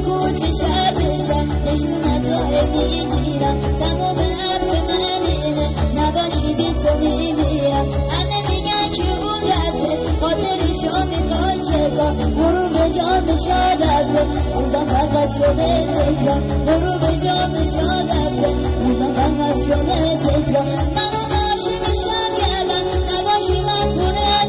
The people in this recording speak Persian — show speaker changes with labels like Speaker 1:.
Speaker 1: کوچه شهر بشم نشونتو میگیرم تمام حرف من اینه نباشی بی تو میمیرم همه میگن که اون رفته خاطرشو میخواد چکا برو به جام شادفته روزم فقط شده تکرار برو به جام شادفته روزم فقط شده تکرار منو عاشقشم کردم نباشی من خونه